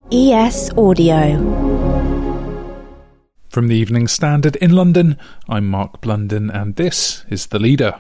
ES Audio. From the Evening Standard in London, I'm Mark Blunden and this is The Leader.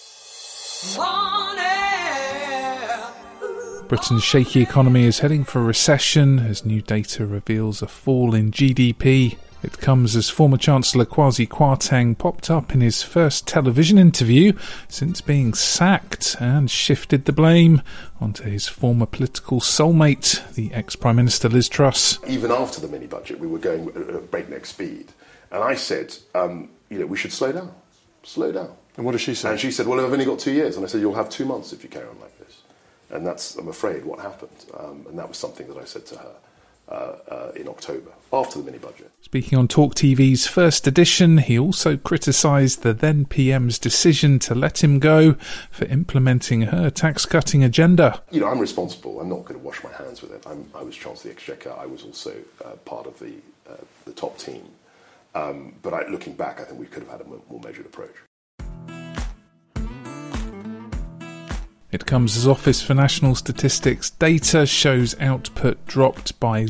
Britain's shaky economy is heading for a recession as new data reveals a fall in GDP. It comes as former Chancellor Kwasi Kwarteng popped up in his first television interview since being sacked and shifted the blame onto his former political soulmate, the ex-Prime Minister Liz Truss. Even after the mini-budget, we were going at breakneck speed. And I said, we should slow down. Slow down. And what did she say? And she said, well, I've only got 2 years. And I said, you'll have 2 months if you carry on like this. And that's, I'm afraid, what happened. And that was something that I said to her in October, after the mini-budget. Speaking on Talk TV's First Edition, he also criticised the then PM's decision to let him go for implementing her tax-cutting agenda. I'm responsible. I'm not going to wash my hands with it. I was Chancellor of the Exchequer. I was also part of the top team. But looking back, I think we could have had a more measured approach. It comes as Office for National Statistics data shows output dropped by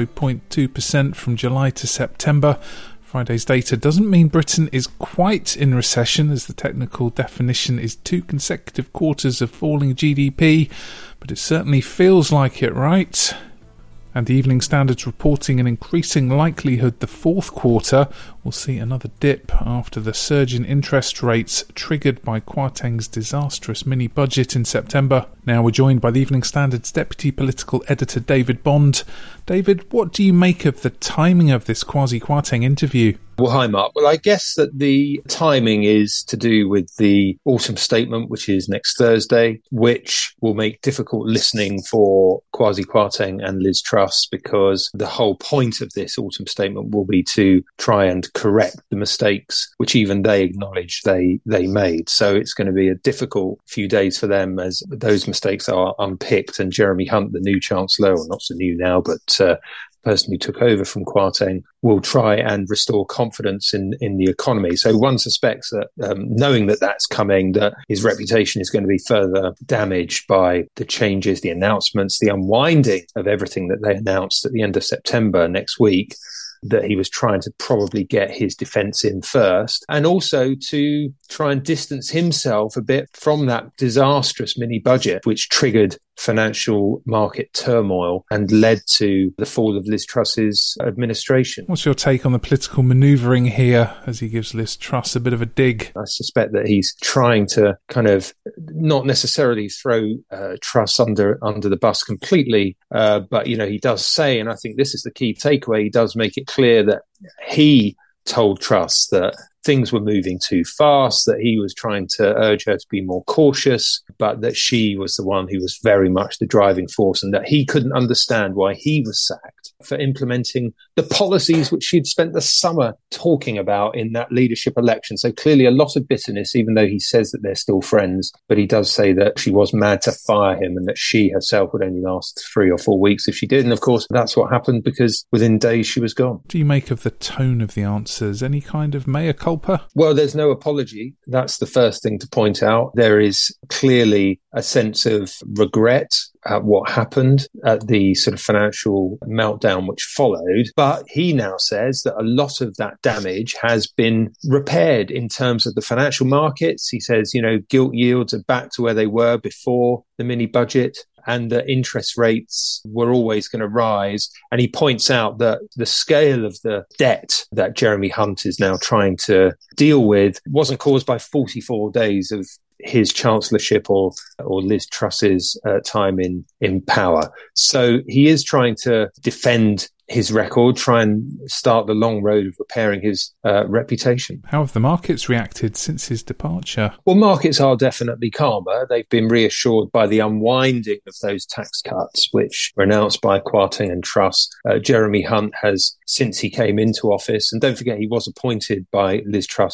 0.2% from July to September. Friday's data doesn't mean Britain is quite in recession, as the technical definition is 2 consecutive quarters of falling GDP, but it certainly feels like it, right? And the Evening Standard's reporting an increasing likelihood the fourth quarter will see another dip after the surge in interest rates triggered by Kwarteng's disastrous mini-budget in September. Now we're joined by the Evening Standard's Deputy Political Editor David Bond. David, what do you make of the timing of this Kwasi Kwarteng interview? Well, hi, Mark. Well, I guess that the timing is to do with the autumn statement, which is next Thursday, which will make difficult listening for Kwasi Kwarteng and Liz Truss, because the whole point of this autumn statement will be to try and correct the mistakes which even they acknowledge they made. So it's going to be a difficult few days for them as those mistakes are unpicked. And Jeremy Hunt, the new Chancellor, or not so new now, but person who took over from Kwarteng, will try and restore confidence in the economy. So one suspects that, knowing that that's coming, that his reputation is going to be further damaged by the changes, the announcements, the unwinding of everything that they announced at the end of September next week, that he was trying to probably get his defence in first, and also to try and distance himself a bit from that disastrous mini-budget, which triggered financial market turmoil and led to the fall of Liz Truss's administration. What's your take on the political manoeuvring here as he gives Liz Truss a bit of a dig? I suspect that he's trying to kind of not necessarily throw Truss under the bus completely, but, he does say, and I think this is the key takeaway, he does make it clear that he told Truss that things were moving too fast, that he was trying to urge her to be more cautious, but that she was the one who was very much the driving force, and that he couldn't understand why he was sacked for implementing the policies which she'd spent the summer talking about in that leadership election. So clearly a lot of bitterness, even though he says that they're still friends, but he does say that she was mad to fire him and that she herself would only last 3 or 4 weeks if she did. And of course, that's what happened, because within days she was gone. Do you make of the tone of the answers? Any kind of mea culpa? Well, there's no apology. That's the first thing to point out. There is clearly a sense of regret at what happened, at the sort of financial meltdown which followed. But he now says that a lot of that damage has been repaired in terms of the financial markets. He says, gilt yields are back to where they were before the mini-budget, and that interest rates were always going to rise. And he points out that the scale of the debt that Jeremy Hunt is now trying to deal with wasn't caused by 44 days of his chancellorship or Liz Truss's time in power. So he is trying to defend his record, try and start the long road of repairing his reputation. How have the markets reacted since his departure? Well, markets are definitely calmer. They've been reassured by the unwinding of those tax cuts, which were announced by Kwarteng and Truss. Jeremy Hunt has, since he came into office, and don't forget he was appointed by Liz Truss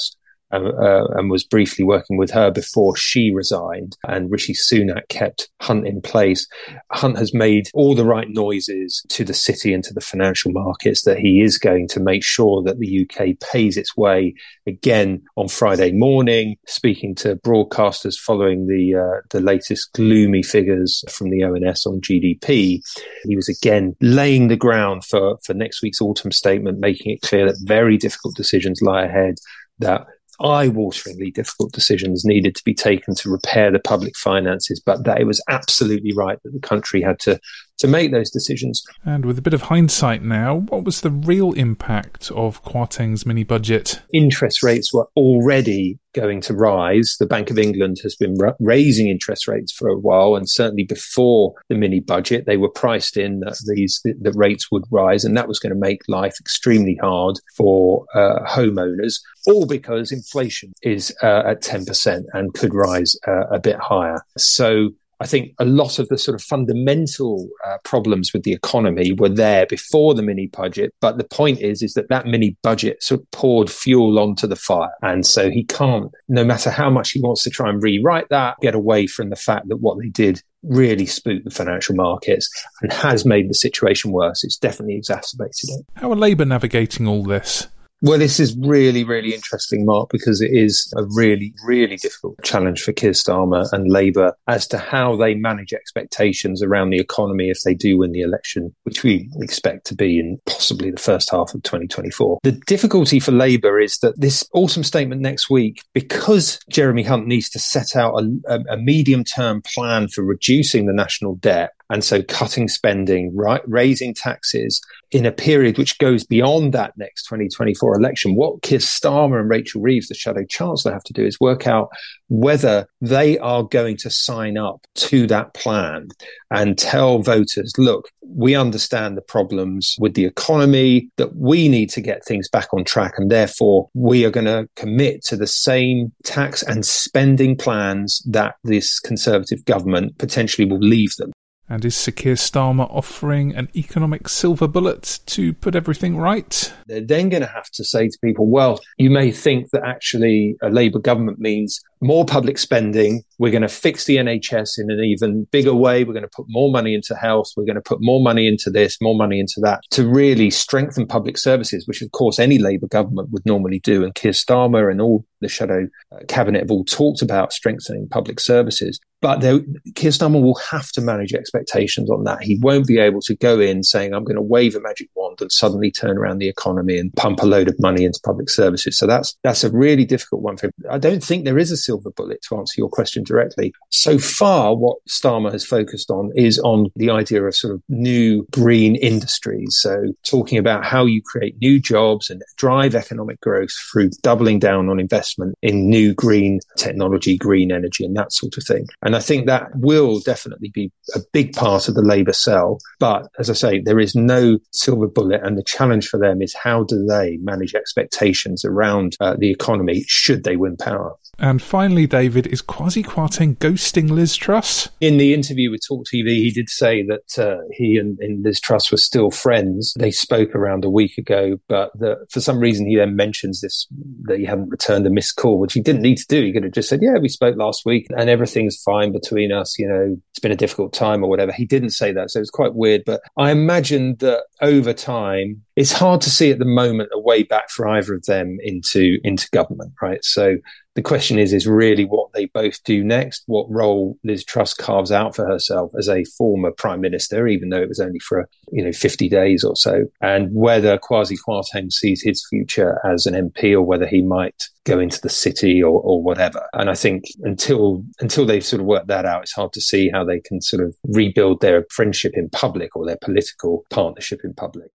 and was briefly working with her before she resigned, and Rishi Sunak kept Hunt in place. Hunt has made all the right noises to the city and to the financial markets that he is going to make sure that the UK pays its way again on Friday morning, speaking to broadcasters following the latest gloomy figures from the ONS on GDP. He was again laying the ground for next week's autumn statement, making it clear that very difficult decisions lie ahead, that eye-wateringly difficult decisions needed to be taken to repair the public finances, but that it was absolutely right that the country had to make those decisions. And with a bit of hindsight now, what was the real impact of Kwarteng's mini-budget? Interest rates were already going to rise. The Bank of England has been raising interest rates for a while, and certainly before the mini-budget, they were priced in that the rates would rise, and that was going to make life extremely hard for homeowners, all because inflation is at 10% and could rise a bit higher. So I think a lot of the sort of fundamental problems with the economy were there before the mini budget. But the point is that mini budget sort of poured fuel onto the fire. And so he can't, no matter how much he wants to try and rewrite that, get away from the fact that what they did really spooked the financial markets and has made the situation worse. It's definitely exacerbated it. How are Labour navigating all this? Well, this is really, really interesting, Mark, because it is a really, really difficult challenge for Keir Starmer and Labour as to how they manage expectations around the economy if they do win the election, which we expect to be in possibly the first half of 2024. The difficulty for Labour is that this autumn statement next week, because Jeremy Hunt needs to set out a medium-term plan for reducing the national debt, and so cutting spending, raising taxes in a period which goes beyond that next 2024 election. What Keir Starmer and Rachel Reeves, the Shadow Chancellor, have to do is work out whether they are going to sign up to that plan and tell voters, look, we understand the problems with the economy, that we need to get things back on track, and therefore we are going to commit to the same tax and spending plans that this Conservative government potentially will leave them. And is Sir Keir Starmer offering an economic silver bullet to put everything right? They're then going to have to say to people, well, you may think that actually a Labour government means more public spending. We're going to fix the NHS in an even bigger way. We're going to put more money into health. We're going to put more money into this, more money into that, to really strengthen public services, which of course any Labour government would normally do. And Keir Starmer and all the shadow cabinet have all talked about strengthening public services. But Keir Starmer will have to manage expectations on that. He won't be able to go in saying, I'm going to wave a magic wand and suddenly turn around the economy and pump a load of money into public services. So that's a really difficult one for him. I don't think there is a silver bullet, to answer your question directly. So far, what Starmer has focused on is on the idea of sort of new green industries. So talking about how you create new jobs and drive economic growth through doubling down on investment in new green technology, green energy, and that sort of thing. And I think that will definitely be a big part of the Labour sell. But as I say, there is no silver bullet. And the challenge for them is how do they manage expectations around the economy should they win power? And finally, David, is Kwasi Kwarteng ghosting Liz Truss? In the interview with Talk TV, he did say that he and Liz Truss were still friends. They spoke around a week ago, but for some reason he then mentions this, that he hadn't returned a missed call, which he didn't need to do. He could have just said, yeah, we spoke last week and everything's fine between us. You know, it's been a difficult time or whatever. He didn't say that. So it's quite weird. But I imagine that over time, it's hard to see at the moment a way back for either of them into government, right? So the question is really what they both do next, what role Liz Truss carves out for herself as a former prime minister, even though it was only for 50 days or so, and whether Kwasi Kwarteng sees his future as an MP or whether he might go into the city or whatever. And I think until they've sort of worked that out, it's hard to see how they can sort of rebuild their friendship in public or their political partnership in public.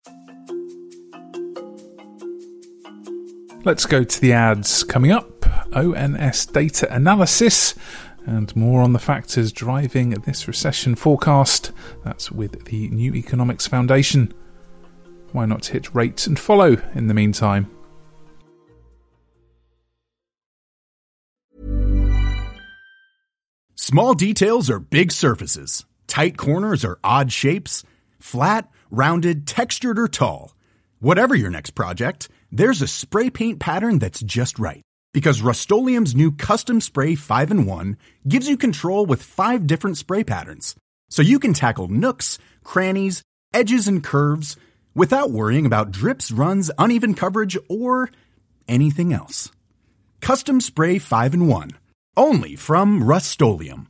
Let's go to the ads. Coming up, ONS data analysis and more on the factors driving this recession forecast. That's with the New Economics Foundation. Why not hit rate and follow in the meantime? Small details are big surfaces. Tight corners are odd shapes. Flat, rounded, textured, or tall. Whatever your next project, there's a spray paint pattern that's just right. Because Rust-Oleum's new Custom Spray 5-in-1 gives you control with 5 different spray patterns. So you can tackle nooks, crannies, edges, and curves without worrying about drips, runs, uneven coverage, or anything else. Custom Spray 5-in-1. Only from Rust-Oleum.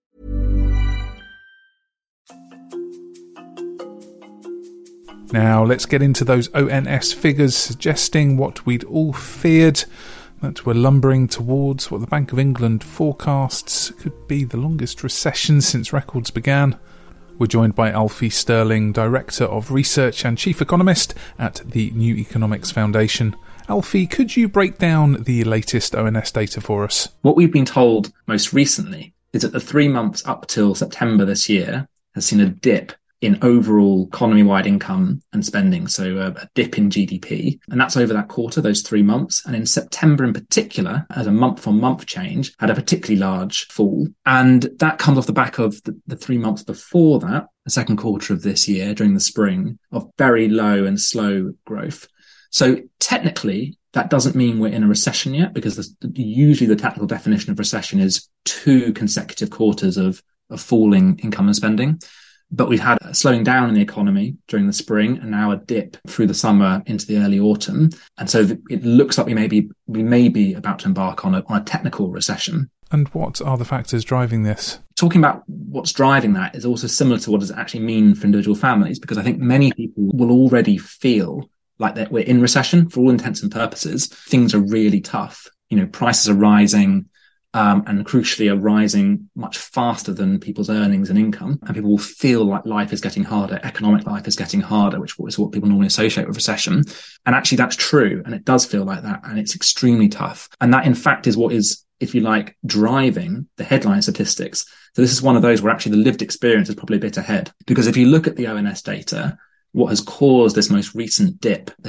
Now let's get into those ONS figures suggesting what we'd all feared, that we're lumbering towards what the Bank of England forecasts could be the longest recession since records began. We're joined by Alfie Sterling, Director of Research and Chief Economist at the New Economics Foundation. Alfie, could you break down the latest ONS data for us? What we've been told most recently is that the 3 months up till September this year has seen a dip in overall economy-wide income and spending, so a dip in GDP. And that's over that quarter, those 3 months. And in September in particular, as a month-on-month change, had a particularly large fall. And that comes off the back of the 3 months before that, the second quarter of this year, during the spring, of very low and slow growth. So technically, that doesn't mean we're in a recession yet, because usually the technical definition of recession is 2 consecutive quarters of falling income and spending. But we've had a slowing down in the economy during the spring and now a dip through the summer into the early autumn. And so it looks like we may be about to embark on a technical recession. And what are the factors driving this? Talking about what's driving that is also similar to what does it actually mean for individual families, because I think many people will already feel like that we're in recession for all intents and purposes. Things are really tough. Prices are rising. And crucially are rising much faster than people's earnings and income. And people will feel like life is getting harder, economic life is getting harder, which is what people normally associate with recession. And actually that's true. And it does feel like that. And it's extremely tough. And that in fact is what is, if you like, driving the headline statistics. So this is one of those where actually the lived experience is probably a bit ahead. Because if you look at the ONS data, what has caused this most recent dip in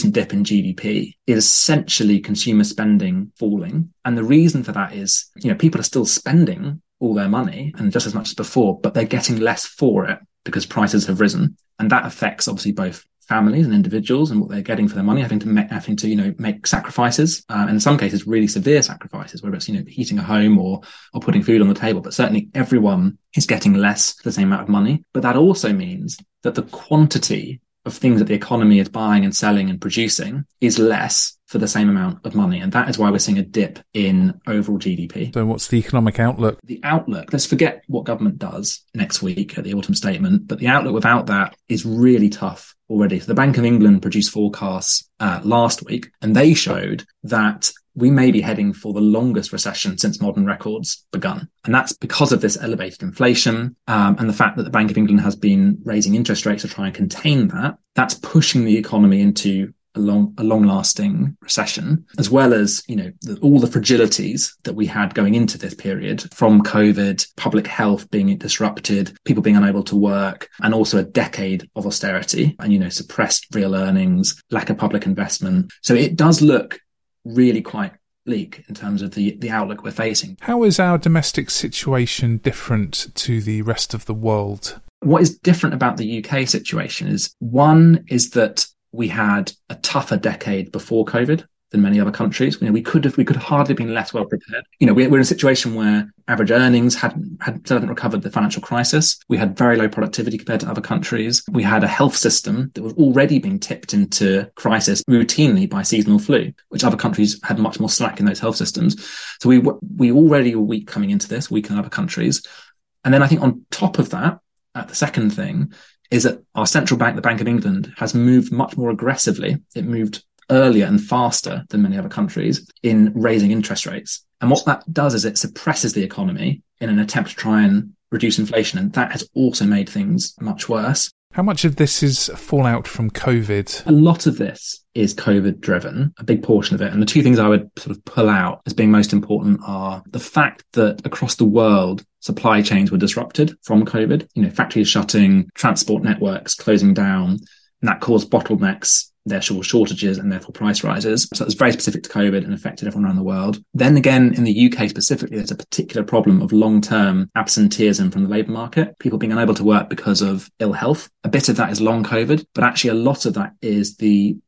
GDP is essentially consumer spending falling. And the reason for that is, people are still spending all their money and just as much as before, but they're getting less for it because prices have risen. And that affects obviously both families and individuals and what they're getting for their money, having to make sacrifices, and in some cases really severe sacrifices, whether it's heating a home or putting food on the table. But certainly everyone is getting less for the same amount of money. But that also means that the quantity of things that the economy is buying and selling and producing is less for the same amount of money. And that is why we're seeing a dip in overall GDP. So what's the economic outlook? The outlook, let's forget what government does next week at the autumn statement, but the outlook without that is really tough already. So the Bank of England produced forecasts last week, and they showed that we may be heading for the longest recession since modern records begun. And that's because of this elevated inflation and the fact that the Bank of England has been raising interest rates to try and contain that. That's pushing the economy into a long-lasting recession, as well as, all the fragilities that we had going into this period from COVID, public health being disrupted, people being unable to work, and also a decade of austerity and, suppressed real earnings, lack of public investment. So it does look really quite bleak in terms of the outlook we're facing. How is our domestic situation different to the rest of the world? What is different about the UK situation is, one is that we had a tougher decade before COVID than many other countries. We could hardly been less well prepared. We're in a situation where average earnings hadn't recovered the financial crisis. We had very low productivity compared to other countries. We had a health system that was already being tipped into crisis routinely by seasonal flu, which other countries had much more slack in those health systems. So we already were weak coming into this, weaker than other countries. And then I think on top of that, the second thing is that our central bank, the Bank of England, has moved much more aggressively. It moved earlier and faster than many other countries in raising interest rates. And what that does is it suppresses the economy in an attempt to try and reduce inflation. And that has also made things much worse. How much of this is fallout from COVID? A lot of this is COVID driven, a big portion of it. And the two things I would sort of pull out as being most important are the fact that across the world, supply chains were disrupted from COVID, factories shutting, transport networks closing down, and that caused bottlenecks, therefore shortages and therefore price rises. So it's very specific to COVID and affected everyone around the world. Then again, in the UK specifically, there's a particular problem of long-term absenteeism from the labour market, people being unable to work because of ill health. A bit of that is long COVID, but actually a lot of that is the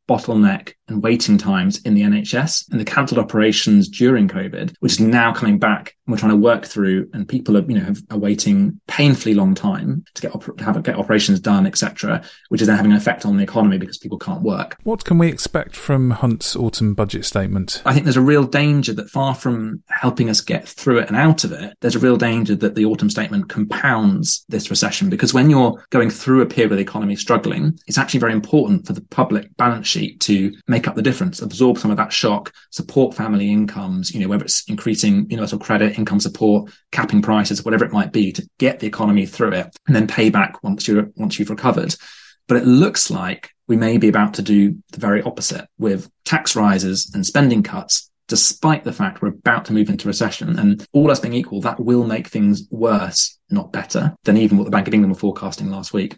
bottleneck and waiting times in the NHS and the cancelled operations during COVID, which is now coming back and we're trying to work through, and people are waiting painfully long time to get operations done, etc., which is then having an effect on the economy because people can't work. What can we expect from Hunt's autumn budget statement? I think there's a real danger that far from helping us get through it and out of it, there's a real danger that the autumn statement compounds this recession, because when you're going through a period where the economy is struggling, it's actually very important for the public balance sheet to make up the difference, absorb some of that shock, support family incomes, whether it's increasing universal credit, income support, capping prices, whatever it might be, to get the economy through it and then pay back once you've recovered. But it looks like we may be about to do the very opposite with tax rises and spending cuts, despite the fact we're about to move into recession. And all else being equal, that will make things worse, not better, than even what the Bank of England were forecasting last week.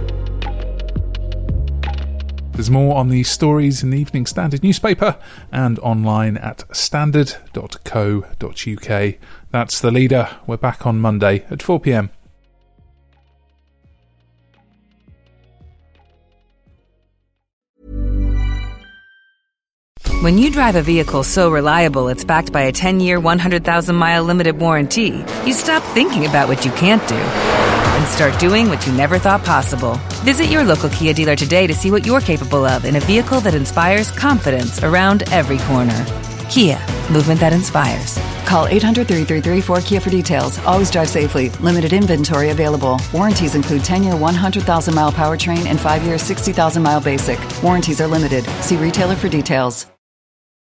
There's more on these stories in the Evening Standard newspaper and online at standard.co.uk. That's The Leader. We're back on Monday at 4 p.m. When you drive a vehicle so reliable it's backed by a 10-year, 100,000-mile limited warranty, you stop thinking about what you can't do and start doing what you never thought possible. Visit your local Kia dealer today to see what you're capable of in a vehicle that inspires confidence around every corner. Kia, movement that inspires. Call 800-333-4KIA for details. Always drive safely. Limited inventory available. Warranties include 10-year 100,000-mile powertrain and 5-year 60,000-mile basic. Warranties are limited. See retailer for details.